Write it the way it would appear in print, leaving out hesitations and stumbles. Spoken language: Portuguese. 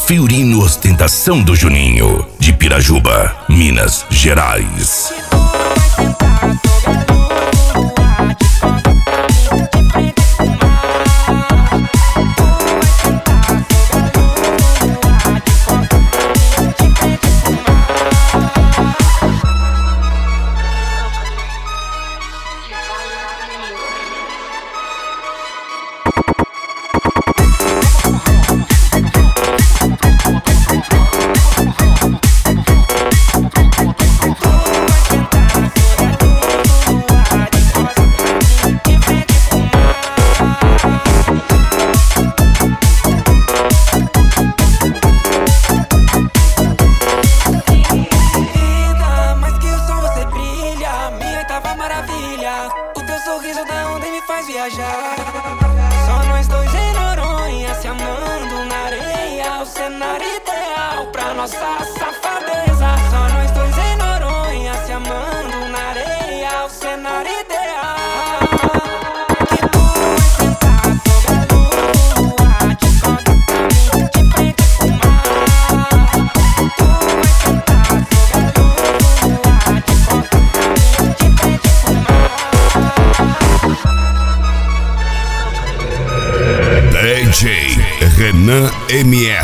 Fiorino Ostentação do Juninho, de Pirajuba, Minas Gerais. O teu sorriso da onda me faz viajar. Só nós dois em Noronha, se amando na areia. O cenário ideal pra nossa safadeza. Só nós dois em Noronha, se amando na areia. O cenário ideal. Que tu vai sentar sobre a lua, de costas pra mim, de frente pro mar. Tu vai sentar sobre a lua, de costas pra mim, de frente pro mar. DJ Renan MR.